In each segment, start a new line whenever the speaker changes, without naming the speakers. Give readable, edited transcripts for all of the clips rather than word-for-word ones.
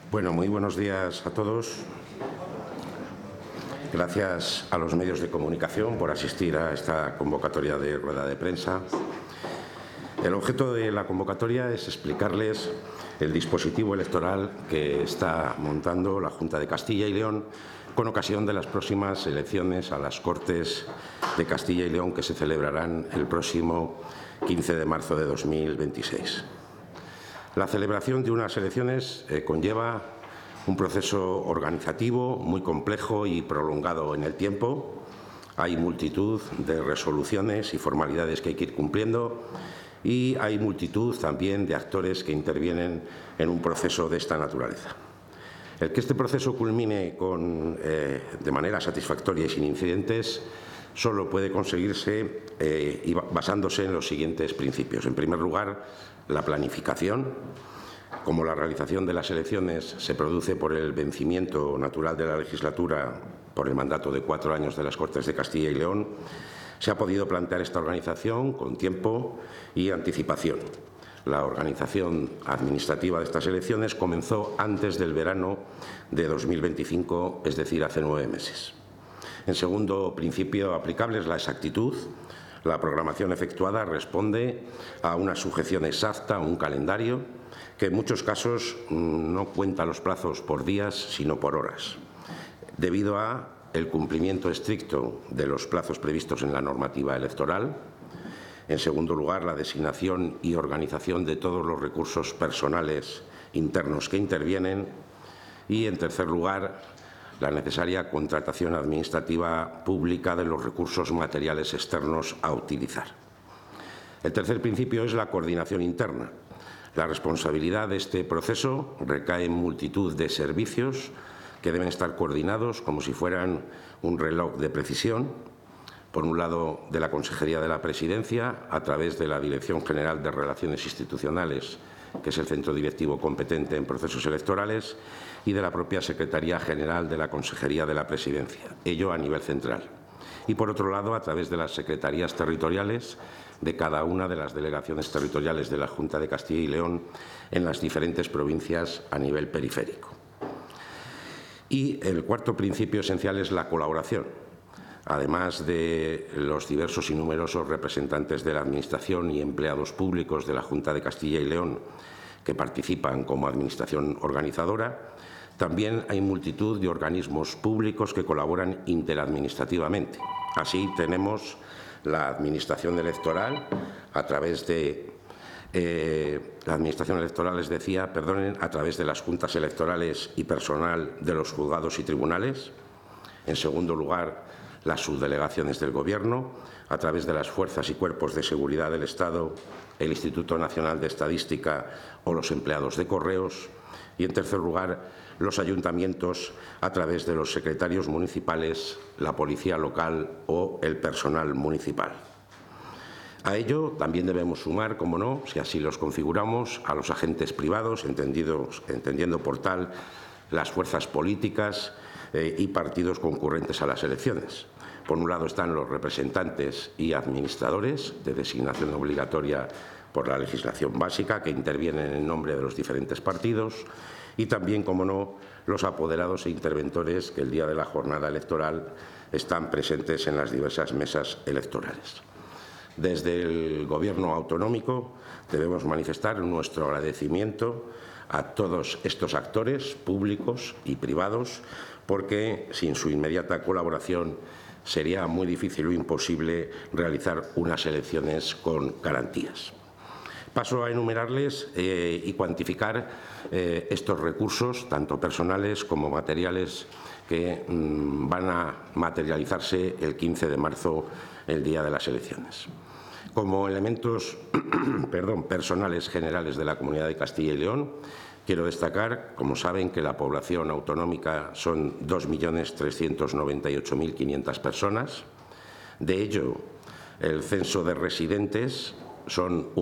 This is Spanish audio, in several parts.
Bueno, muy buenos días a todos. Gracias a los medios de comunicación por asistir a esta convocatoria de rueda de prensa. El objeto de la convocatoria es explicarles el dispositivo electoral que está montando la Junta de Castilla y León con ocasión de las próximas elecciones a las Cortes de Castilla y León que se celebrarán el próximo 15 de marzo de 2026. La celebración de unas elecciones conlleva un proceso organizativo muy complejo y prolongado en el tiempo. Hay multitud de resoluciones y formalidades que hay que ir cumpliendo y hay multitud también de actores que intervienen en un proceso de esta naturaleza. El que este proceso culmine de manera satisfactoria y sin incidentes solo puede conseguirse basándose en los siguientes principios. En primer lugar, la planificación. Como la realización de las elecciones se produce por el vencimiento natural de la legislatura por el mandato de 4 años de las Cortes de Castilla y León, se ha podido plantear esta organización con tiempo y anticipación. La organización administrativa de estas elecciones comenzó antes del verano de 2025, es decir, hace 9 meses. En segundo principio aplicable es la exactitud. La programación efectuada responde a una sujeción exacta, a un calendario, que en muchos casos no cuenta los plazos por días, sino por horas, debido a el cumplimiento estricto de los plazos previstos en la normativa electoral. En segundo lugar, la designación y organización de todos los recursos personales internos que intervienen. Y, en tercer lugar, la necesaria contratación administrativa pública de los recursos materiales externos a utilizar. El tercer principio es la coordinación interna. La responsabilidad de este proceso recae en multitud de servicios que deben estar coordinados como si fueran un reloj de precisión. Por un lado, de la Consejería de la Presidencia, a través de la Dirección General de Relaciones Institucionales, que es el centro directivo competente en procesos electorales, y de la propia Secretaría General de la Consejería de la Presidencia, ello a nivel central. Y, por otro lado, a través de las secretarías territoriales de cada una de las delegaciones territoriales de la Junta de Castilla y León en las diferentes provincias a nivel periférico. Y el cuarto principio esencial es la colaboración. Además de los diversos y numerosos representantes de la Administración y empleados públicos de la Junta de Castilla y León que participan como administración organizadora, también hay multitud de organismos públicos que colaboran interadministrativamente. Así tenemos la Administración electoral a través de la Administración electoral, a través de las juntas electorales y personal de los juzgados y tribunales. En segundo lugar, las subdelegaciones del Gobierno, a través de las fuerzas y cuerpos de seguridad del Estado, el Instituto Nacional de Estadística o los empleados de correos. Y, en tercer lugar, los ayuntamientos a través de los secretarios municipales, la policía local o el personal municipal. A ello también debemos sumar, como no, si así los configuramos, a los agentes privados, entendiendo por tal las fuerzas políticas y partidos concurrentes a las elecciones. Por un lado están los representantes y administradores de designación obligatoria por la legislación básica que intervienen en nombre de los diferentes partidos y también, como no, los apoderados e interventores que el día de la jornada electoral están presentes en las diversas mesas electorales. Desde el Gobierno autonómico debemos manifestar nuestro agradecimiento a todos estos actores públicos y privados porque sin su inmediata colaboración sería muy difícil o imposible realizar unas elecciones con garantías. Paso a enumerarles y cuantificar estos recursos, tanto personales como materiales, que van a materializarse el 15 de marzo, el día de las elecciones. Como elementos personales generales de la Comunidad de Castilla y León, quiero destacar, como saben, que la población autonómica son 2.398.500 personas. De ello, el censo de residentes son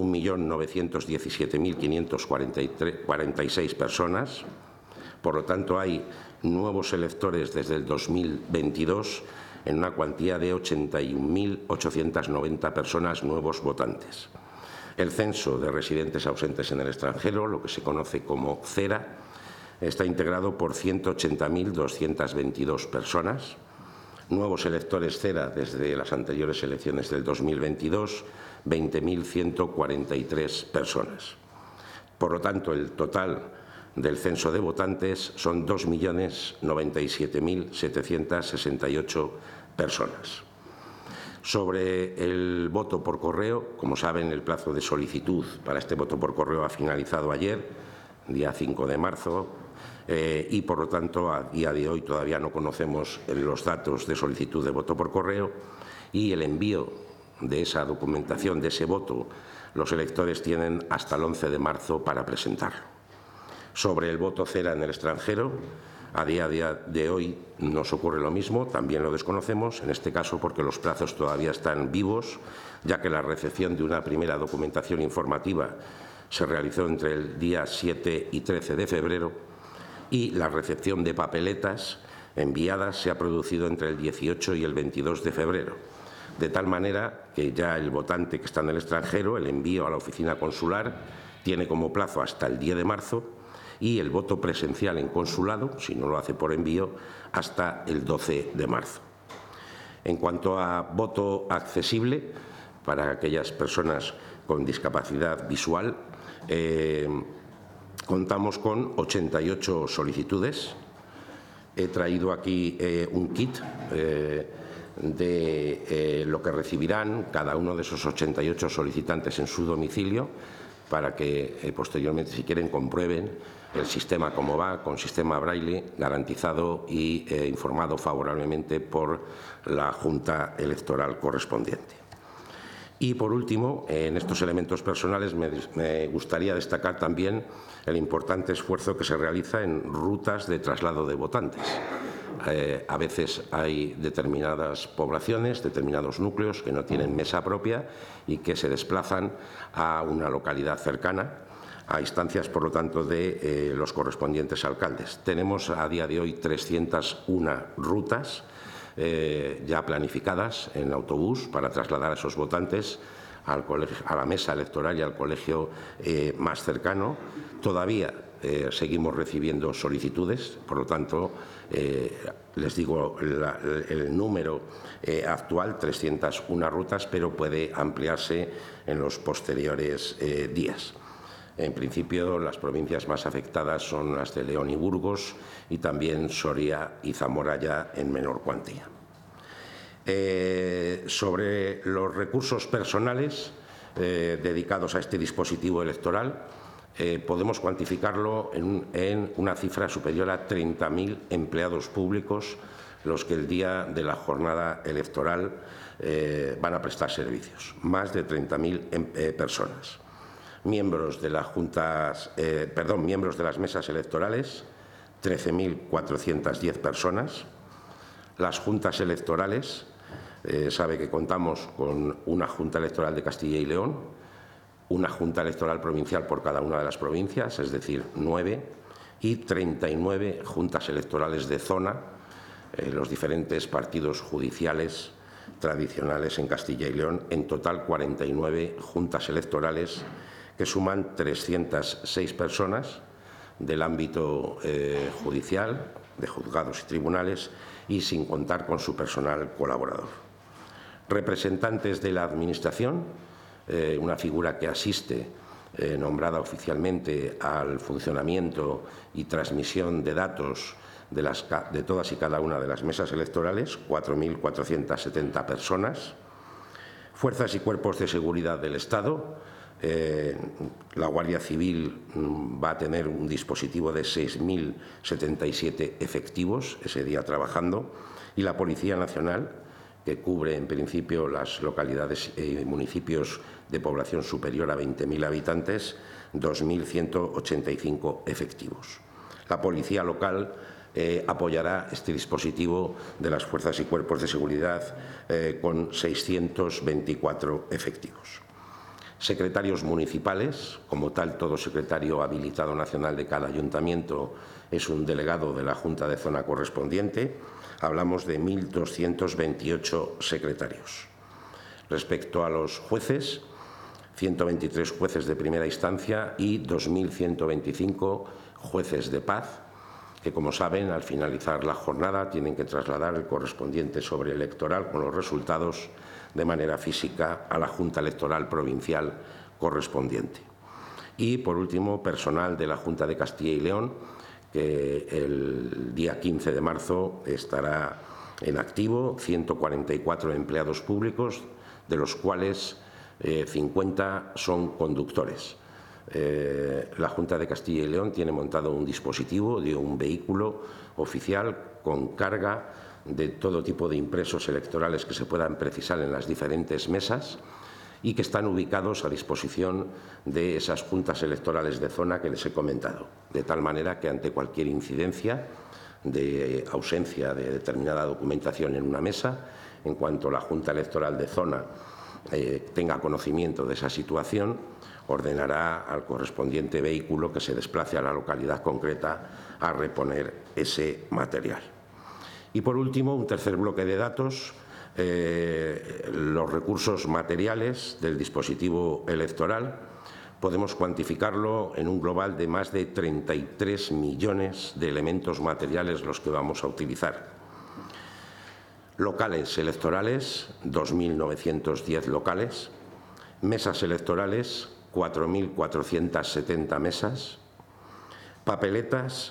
1.917.546 personas. Por lo tanto, hay nuevos electores desde el 2022 en una cuantía de 81.890 personas nuevos votantes. El censo de residentes ausentes en el extranjero, lo que se conoce como CERA, está integrado por 180.222 personas, nuevos electores cera desde las anteriores elecciones del 2022, 20.143 personas. Por lo tanto, el total del censo de votantes son 2.097.768 personas. Sobre el voto por correo, como saben, el plazo de solicitud para este voto por correo ha finalizado ayer, día 5 de marzo, y por lo tanto a día de hoy todavía no conocemos los datos de solicitud de voto por correo, y el envío de esa documentación, de ese voto, los electores tienen hasta el 11 de marzo para presentarlo. Sobre el voto cera en el extranjero, a día de hoy nos ocurre lo mismo, también lo desconocemos, en este caso porque los plazos todavía están vivos, ya que la recepción de una primera documentación informativa se realizó entre el día 7 y 13 de febrero y la recepción de papeletas enviadas se ha producido entre el 18 y el 22 de febrero. De tal manera que ya el votante que está en el extranjero, el envío a la oficina consular, tiene como plazo hasta el 10 de marzo y el voto presencial en consulado, si no lo hace por envío, hasta el 12 de marzo. En cuanto a voto accesible, para aquellas personas con discapacidad visual, contamos con 88 solicitudes. He traído aquí un kit de lo que recibirán cada uno de esos 88 solicitantes en su domicilio para que posteriormente, si quieren, comprueben el sistema cómo va, con sistema Braille garantizado y informado favorablemente por la Junta Electoral correspondiente. Y, por último, en estos elementos personales me gustaría destacar también el importante esfuerzo que se realiza en rutas de traslado de votantes. A veces hay determinadas poblaciones, determinados núcleos que no tienen mesa propia y que se desplazan a una localidad cercana, a instancias, por lo tanto, de los correspondientes alcaldes. Tenemos a día de hoy 301 rutas ya planificadas en autobús para trasladar a esos votantes al colegio, a la mesa electoral y al colegio más cercano. Todavía seguimos recibiendo solicitudes, por lo tanto, les digo el número actual, 301 rutas, pero puede ampliarse en los posteriores días. En principio, las provincias más afectadas son las de León y Burgos y también Soria y Zamora ya en menor cuantía. Sobre los recursos personales dedicados a este dispositivo electoral, podemos cuantificarlo en una cifra superior a 30.000 empleados públicos los que el día de la jornada electoral van a prestar servicios, más de 30.000 personas. Miembros de las miembros de las mesas electorales, 13.410 personas. Las juntas electorales, sabe que contamos con una Junta Electoral de Castilla y León, una Junta Electoral provincial por cada una de las provincias, es decir, 9, y 39 juntas electorales de zona, los diferentes partidos judiciales tradicionales en Castilla y León, en total 49 juntas electorales que suman 306 personas del ámbito judicial, de juzgados y tribunales, y sin contar con su personal colaborador. Representantes de la Administración, una figura que asiste, nombrada oficialmente al funcionamiento y transmisión de datos de todas y cada una de las mesas electorales, 4.470 personas. Fuerzas y cuerpos de seguridad del Estado. La Guardia Civil va a tener un dispositivo de 6.077 efectivos ese día trabajando, y la Policía Nacional, que cubre en principio las localidades y municipios de población superior a 20.000 habitantes, 2.185 efectivos. La Policía Local apoyará este dispositivo de las fuerzas y cuerpos de seguridad con 624 efectivos. Secretarios municipales, como tal, todo secretario habilitado nacional de cada ayuntamiento es un delegado de la Junta de Zona correspondiente. Hablamos de 1.228 secretarios. Respecto a los jueces, 123 jueces de primera instancia y 2.125 jueces de paz, que, como saben, al finalizar la jornada tienen que trasladar el correspondiente sobre electoral con los resultados de manera física a la Junta Electoral Provincial correspondiente. Y, por último, personal de la Junta de Castilla y León, que el día 15 de marzo estará en activo, 144 empleados públicos, de los cuales 50 son conductores. La Junta de Castilla y León tiene montado un dispositivo de un vehículo oficial con carga de todo tipo de impresos electorales que se puedan precisar en las diferentes mesas y que están ubicados a disposición de esas juntas electorales de zona que les he comentado, de tal manera que ante cualquier incidencia de ausencia de determinada documentación en una mesa, en cuanto la Junta Electoral de zona tenga conocimiento de esa situación, ordenará al correspondiente vehículo que se desplace a la localidad concreta a reponer ese material. Y, por último, un tercer bloque de datos, los recursos materiales del dispositivo electoral. Podemos cuantificarlo en un global de más de 33 millones de elementos materiales los que vamos a utilizar. Locales electorales, 2.910 locales. Mesas electorales, 4.470 mesas. Papeletas,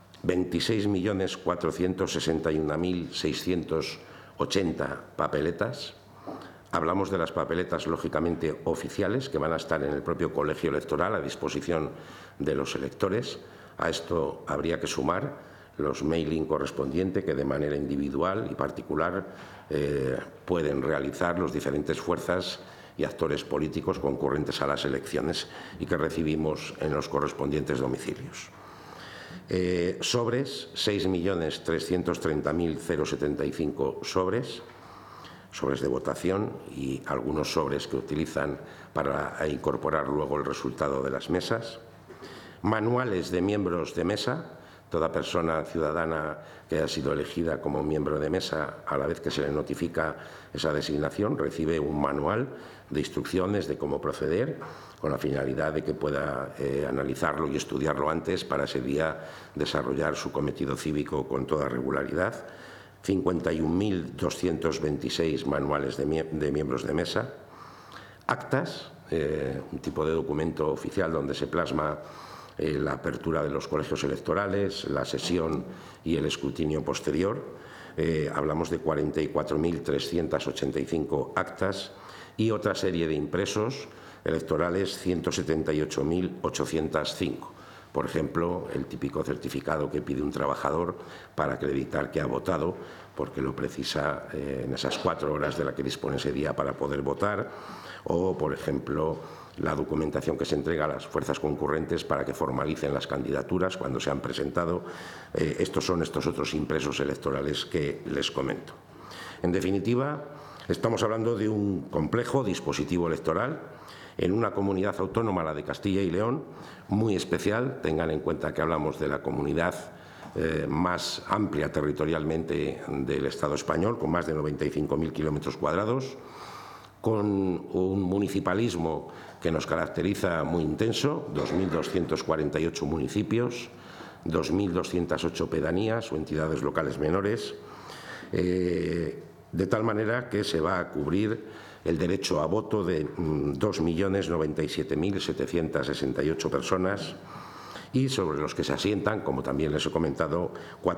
26.461.680 papeletas. Hablamos de las papeletas, lógicamente, oficiales, que van a estar en el propio colegio electoral a disposición de los electores. A esto habría que sumar los mailing correspondientes que de manera individual y particular pueden realizar las diferentes fuerzas y actores políticos concurrentes a las elecciones y que recibimos en los correspondientes domicilios. Sobres, 6.330.075 sobres de votación y algunos sobres que utilizan para incorporar luego el resultado de las mesas. Manuales de miembros de mesa. Toda persona ciudadana que haya sido elegida como miembro de mesa, a la vez que se le notifica esa designación, recibe un manual de instrucciones de cómo proceder, con la finalidad de que pueda analizarlo y estudiarlo antes para ese día desarrollar su cometido cívico con toda regularidad. 51.226 manuales de miembros de mesa. Actas, un tipo de documento oficial donde se plasma la apertura de los colegios electorales, la sesión y el escrutinio posterior. Hablamos de 44.385 actas y otra serie de impresos electorales, 178.805. Por ejemplo, el típico certificado que pide un trabajador para acreditar que ha votado, porque lo precisa en esas 4 horas de la que dispone ese día para poder votar, o, por ejemplo, la documentación que se entrega a las fuerzas concurrentes para que formalicen las candidaturas cuando se han presentado. Estos son estos otros impresos electorales que les comento. En definitiva, estamos hablando de un complejo dispositivo electoral en una comunidad autónoma, la de Castilla y León, muy especial. Tengan en cuenta que hablamos de la comunidad más amplia territorialmente del Estado español, con más de 95.000 kilómetros cuadrados, con un municipalismo que nos caracteriza muy intenso, 2.248 municipios, 2.208 pedanías o entidades locales menores, de tal manera que se va a cubrir el derecho a voto de 2.097.768 personas y sobre los que se asientan, como también les he comentado,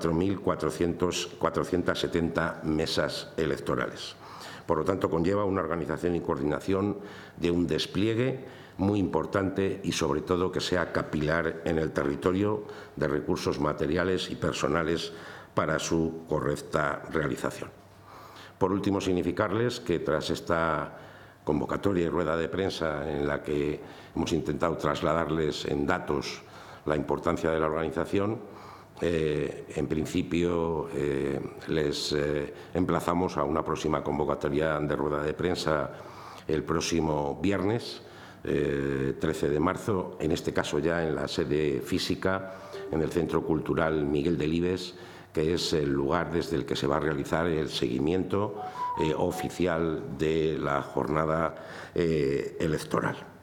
4.470 mesas electorales. Por lo tanto, conlleva una organización y coordinación de un despliegue muy importante y, sobre todo, que sea capilar en el territorio de recursos materiales y personales para su correcta realización. Por último, significarles que tras esta convocatoria y rueda de prensa en la que hemos intentado trasladarles en datos la importancia de la organización, en principio les emplazamos a una próxima convocatoria de rueda de prensa el próximo viernes 13 de marzo, en este caso ya en la sede física, en el Centro Cultural Miguel Delibes, que es el lugar desde el que se va a realizar el seguimiento oficial de la jornada electoral.